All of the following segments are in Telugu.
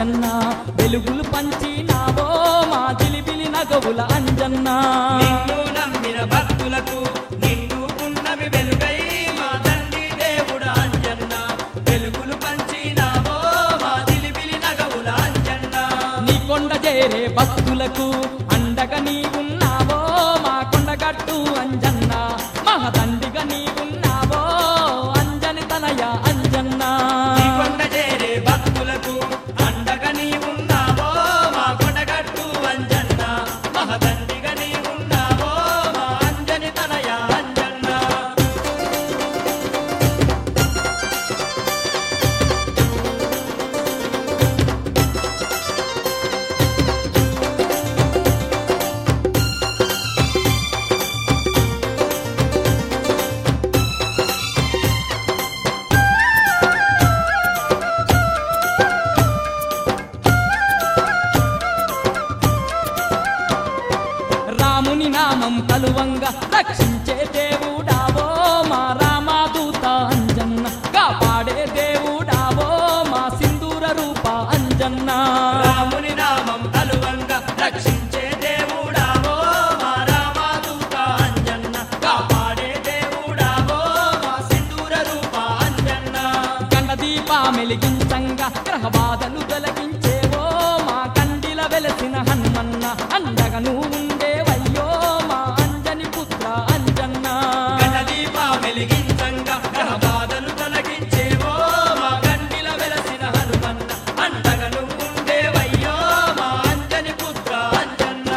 అంజన్న వెలుగులు పంచినావో మా జిలిబిలి నగవుల అంజన్న నిన్ను నమ్మిన భక్తులకు నిన్ను ఉన్నవి వెలుగై మా తండ్రి దేవుడా అంజన్న వెలుగులు పంచినావో మా జిలిబిలి నగవుల అంజన్న నీ కొండ చేరే భక్తులకు అండగా నీవున్నావో మా కొండగట్టు అంజన్న మహదండిగా నీవున్నావో అంజని తనయ అంజన్న నీ కొండ చేరే భక్తులకు అండగా నీవున్నావో మా కొండగట్టు అంజన్న మహదండిగా నీవున్నావో మా అంజని తనయ అంజన్న రాముని నామం కలువంగా రక్షించే దేవుడావో మా రామదూత అంజన్న కాపాడే దేవుడావో మా సింధూర రూప అంజన్న రాముని నామం కలువంగా రక్షించే దేవుడావో మా రామదూత అంజన్న కాపాడే దేవుడావో మా సింధూర రూప అంజన్న గండ దీప మెలిగించంగా గ్రహ బాధలు తొలగించేవో మా కండిల వెలసిన హనుమన్న అండగా నువ్వు ఉండేవయ్యో మా అంజని పుత్ర అంజన్న గణదీప వెలిగించంగా గ్రహ బాధలు తొలగించేవో మా గండిల వెలసిన హనుమన్న అండగా నువ్వు ఉండేవయ్యో మా అంజని పుత్ర అంజన్న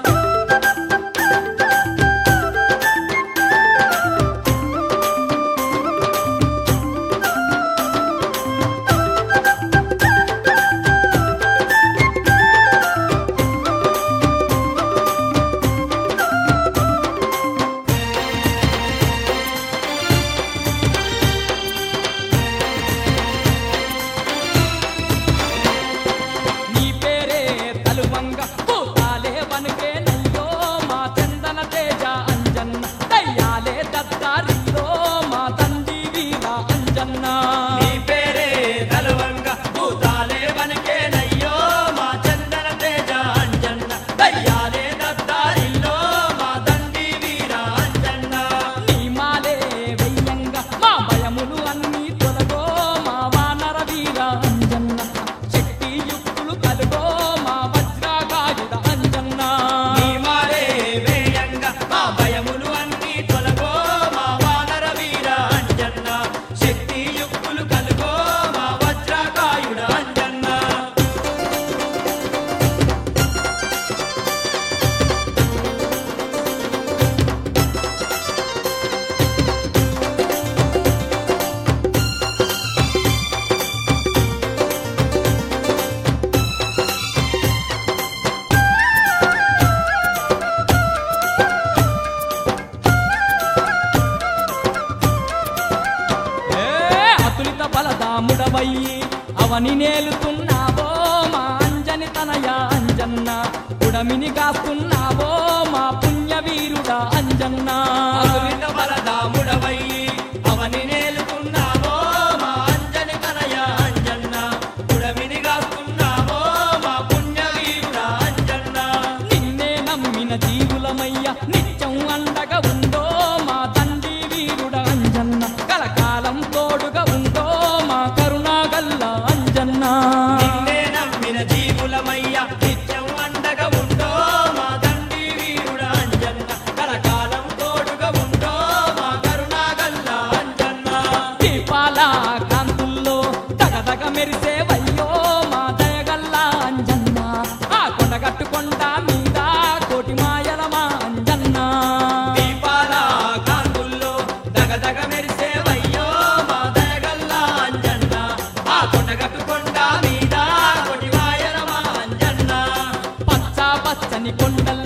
నీ పేరే తలువంగ భూతాలే వనుకే నయ్యో మా చందన తేజ అంజన్న దయ్యాలే దత్తారిలో మా తండ్రి వీర అంజన్న నీ పేరే తలువంగా భూతాలే వనకేనయ్యో మా చందన తేజ అంజన్న దయ్యాలే దత్తారిల్లో మా తండ్రి వీర అంజన్న నీ మాలే వెయ్యంగా మా భయములు అన్నీ తొలగో మా వానర వీర అంజన్న శక్తి యుక్తులు కలుగో మా వజ్రాగాయుధ అంజన్న నీ మారే వేయంగా మా భయములు అన్నీ తొలగో మా వానర వీర అంజన్న శక్తి యుక్తులు కలుగో మా వజ్రకాయుడ అంజన్న అతులిత బలదాముడవయ్యి అవని నేలుతున్నావో మా అంజని తనయ అంజన్న ఉడమిని కాస్తున్నావో మా పుణ్యవీరుడా అంజన్న అతులిత బలదాముడవయ్యి అవని నేలుతున్నావో మా అంజని తనయ అంజన్న ఉడమిని కాస్తున్నావో మా పుణ్యవీరుడా అంజన్న నిన్నే నమ్మిన జీవులమయ్య నిత్యం అండగా ఉందో మా తండ్రి వీరుడా అంజన్న కలకాలం తోడుగా ఉందో మా కరుణాగల్ల అంజన్న నిన్నే నమ్మిన జీవులమయ్య నిత్యం అండగా ఉండో మా తండ్రి వీరుడ అంజన్న కలకాలం తోడుగా ఉండో మా కరుణాగల్ల అంజన్న దీపాల కాంతుల్లో తగదగ మెరిసేవయ్యో మా దయగల్ల అంజన్న ఆ కొండగట్టుకొండ మీద కోటి మాయల మా అంజన్న దీపాల కాంతుల్లో దగదగ మెరిసేవయ్యో మా దయగల్ల అంజన్న ఆ కొండగట్టుకొండ మీద కొటివాయల మా అంజన్న పచ్చ పచ్చని కొండల